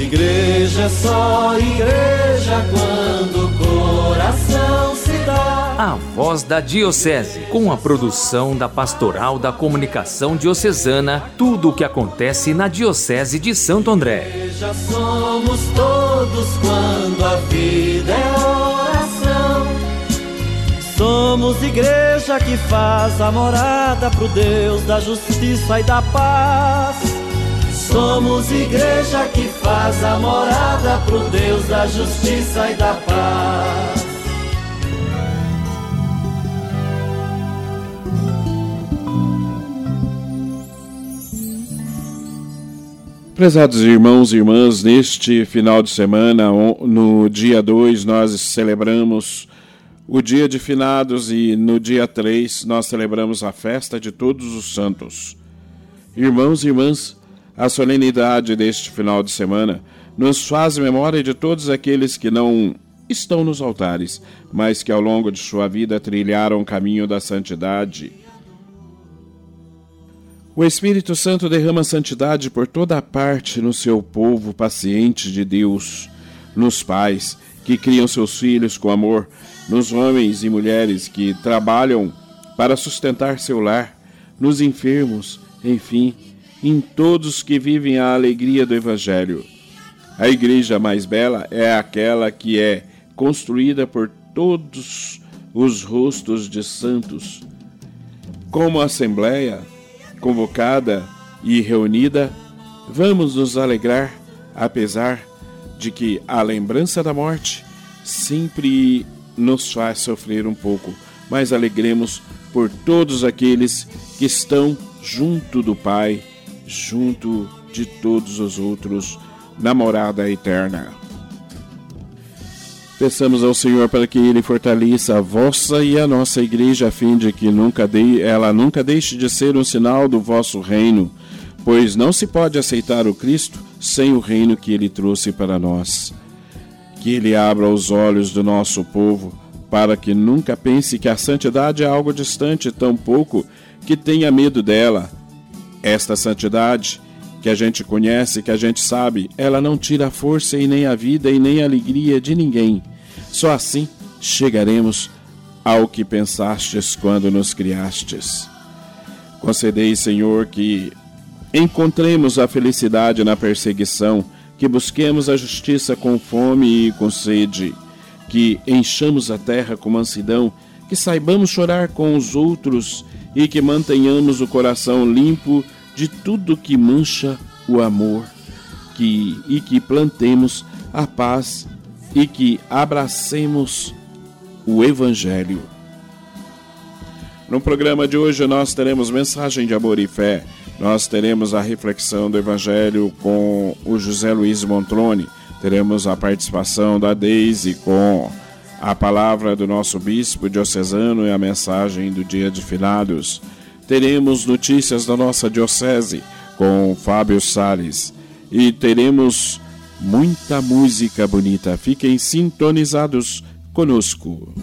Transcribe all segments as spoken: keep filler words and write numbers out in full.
Igreja é só igreja quando o coração se dá. A Voz da Diocese, com a produção da Pastoral da Comunicação Diocesana, tudo o que acontece na Diocese de Santo André. Igreja somos todos quando a vida é oração. Somos igreja que faz a morada pro Deus da justiça e da paz. Somos igreja que faz a morada pro Deus da justiça e da paz. Prezados irmãos e irmãs, neste final de semana, no dia dois, nós celebramos o dia de finados e no dia três nós celebramos a festa de todos os santos. Irmãos e irmãs, a solenidade deste final de semana nos faz memória de todos aqueles que não estão nos altares, mas que ao longo de sua vida trilharam o caminho da santidade. O Espírito Santo derrama santidade por toda a parte no seu povo paciente de Deus, nos pais que criam seus filhos com amor, nos homens e mulheres que trabalham para sustentar seu lar, nos enfermos, enfim, em todos que vivem a alegria do Evangelho. A igreja mais bela é aquela que é construída por todos os rostos de santos. Como assembleia convocada e reunida, vamos nos alegrar, apesar de que a lembrança da morte sempre nos faz sofrer um pouco, mas alegremos por todos aqueles que estão junto do Pai, junto de todos os outros, na morada eterna. Peçamos ao Senhor para que Ele fortaleça a vossa e a nossa igreja, a fim de que nunca de, ela nunca deixe de ser um sinal do vosso reino, pois não se pode aceitar o Cristo sem o reino que Ele trouxe para nós. Que Ele abra os olhos do nosso povo, para que nunca pense que a santidade é algo distante, tampouco que tenha medo dela. Esta santidade que a gente conhece, que a gente sabe, ela não tira a força e nem a vida e nem a alegria de ninguém. Só assim chegaremos ao que pensastes quando nos criastes. Concedei, Senhor, que encontremos a felicidade na perseguição, que busquemos a justiça com fome e com sede, que enchamos a terra com mansidão, que saibamos chorar com os outros e que mantenhamos o coração limpo de tudo que mancha o amor, que, e que plantemos a paz e que abracemos o Evangelho. No programa de hoje nós teremos mensagem de amor e fé, nós teremos a reflexão do Evangelho com o José Luiz Montrone, teremos a participação da Deise com a palavra do nosso bispo diocesano e a mensagem do dia de finados. Teremos notícias da nossa diocese com Fábio Salles e teremos muita música bonita. Fiquem sintonizados conosco.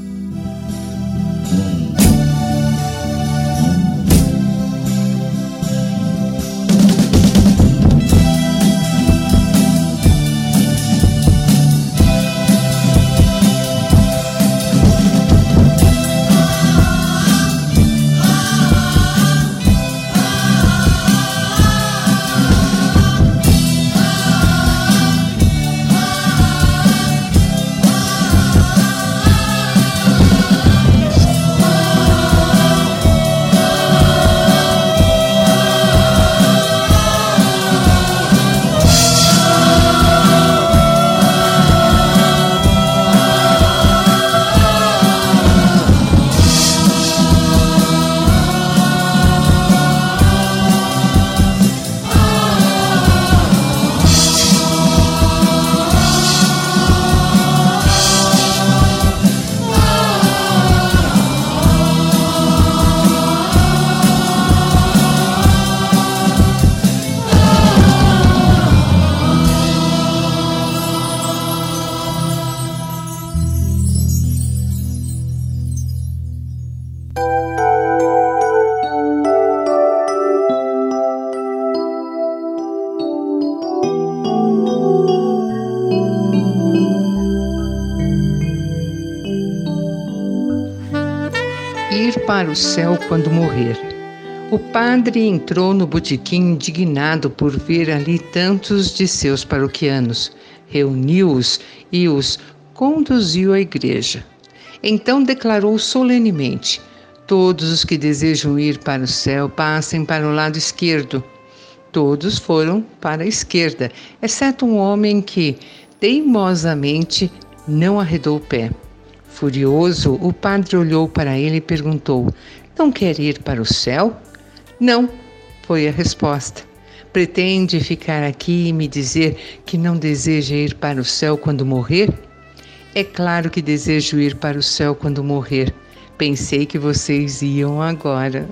para o céu quando morrer. O padre entrou no botequim indignado por ver ali tantos de seus paroquianos. Reuniu-os e os conduziu à igreja. Então declarou solenemente: todos os que desejam ir para o céu passem para o lado esquerdo. Todos foram para a esquerda, exceto um homem que, teimosamente, não arredou o pé. Furioso, o padre olhou para ele e perguntou: não quer ir para o céu? Não, foi a resposta. Pretende ficar aqui e me dizer que não deseja ir para o céu quando morrer? É claro que desejo ir para o céu quando morrer. Pensei que vocês iam agora.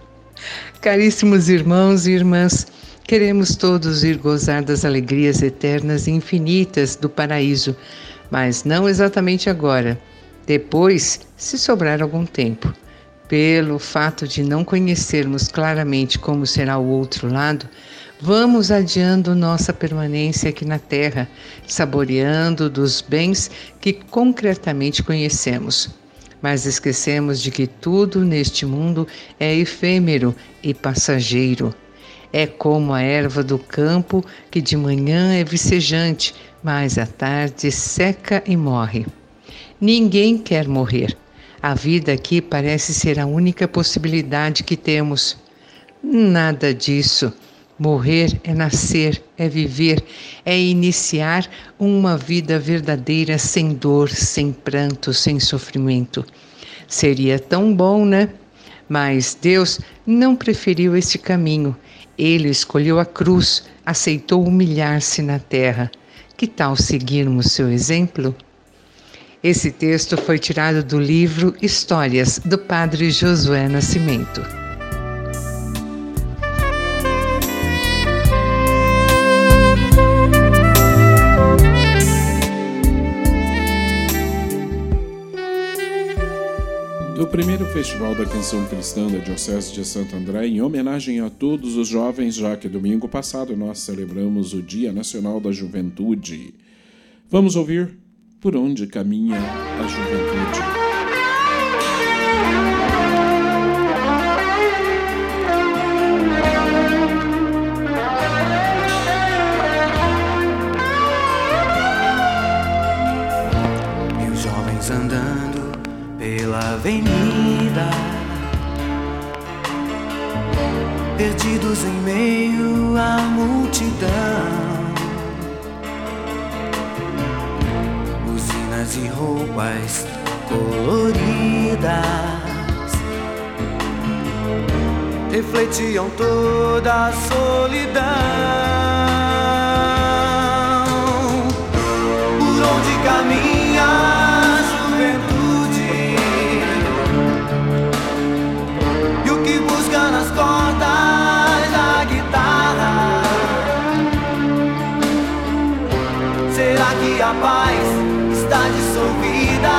Caríssimos irmãos e irmãs, queremos todos ir gozar das alegrias eternas e infinitas do paraíso, mas não exatamente agora. Depois, se sobrar algum tempo. Pelo fato de não conhecermos claramente como será o outro lado, vamos adiando nossa permanência aqui na Terra, saboreando dos bens que concretamente conhecemos. Mas esquecemos de que tudo neste mundo é efêmero e passageiro. É como a erva do campo que de manhã é vicejante, mas à tarde seca e morre. Ninguém quer morrer. A vida aqui parece ser a única possibilidade que temos. Nada disso. Morrer é nascer, é viver, é iniciar uma vida verdadeira sem dor, sem pranto, sem sofrimento. Seria tão bom, né? Mas Deus não preferiu esse caminho. Ele escolheu a cruz, aceitou humilhar-se na terra. Que tal seguirmos seu exemplo? Esse texto foi tirado do livro Histórias, do padre Josué Nascimento. Do primeiro Festival da Canção Cristã da Diocese de Santo André, em homenagem a todos os jovens, já que domingo passado nós celebramos o Dia Nacional da Juventude. Vamos ouvir Por Onde Caminha a Juventude. E os jovens andando pela avenida, perdidos em meio à multidão, buzinas e roupas coloridas refletiam toda a solidão. Por onde caminha nas cordas da guitarra? Será que a paz está dissolvida?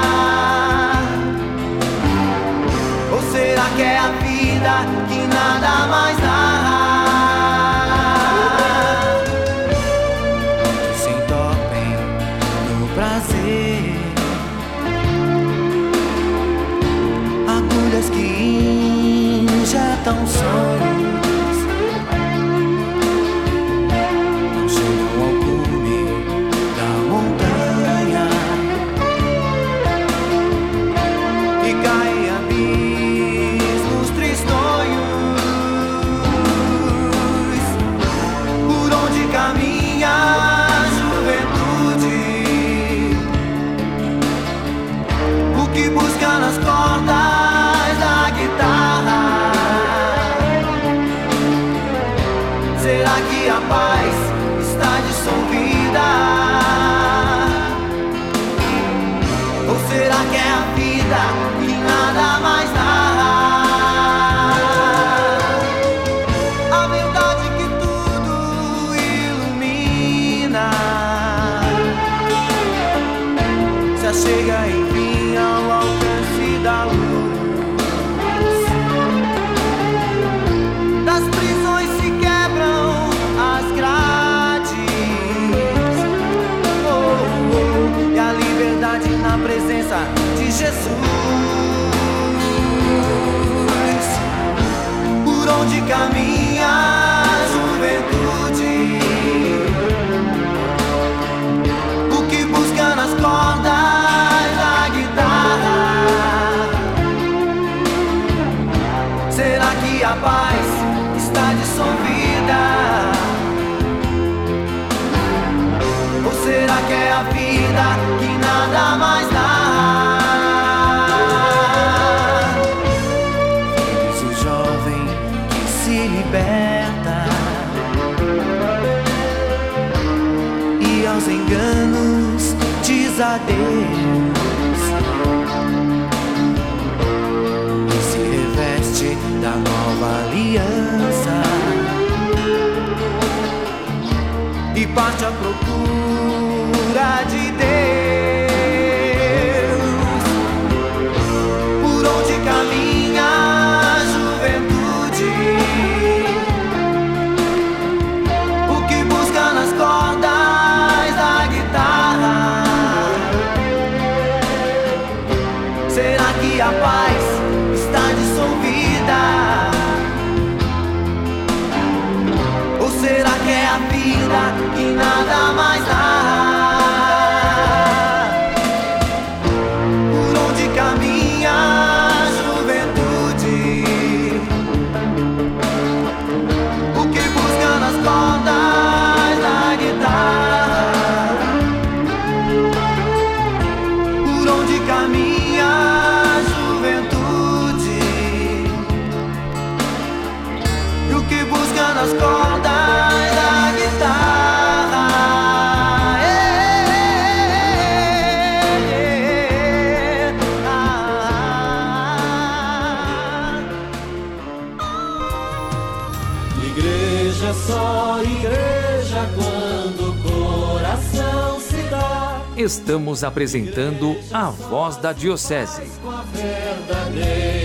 Ou será que é a vida que nada mais narra? Que se entopem no prazer, agulhas que injetam sonhos, não chegam ao cume da montanha e caem abismos tristonhos. Por onde caminha a juventude? O que busca nas cordas da guitarra? Será que a paz está dissolvida? Ou será que é a vida que nada mais narra? A verdade que tudo ilumina se achega enfim ao alcance da luz. Das prisões se quebram as grades a Deus e se reveste da nova aliança e parte à procura de Deus. Por onde caminha a juventude? O que busca nas cordas da guitarra? Será que a paz está dissolvida? Ou será que é a vida que nada mais dá? Por onde caminha a juventude? O que busca nas cordas da guitarra? Por onde caminha a juventude? E o que busca nas cordas da guitarra? Igreja é só igreja quando o coração se dá Estamos apresentando a Voz da Diocese. com a verdadeira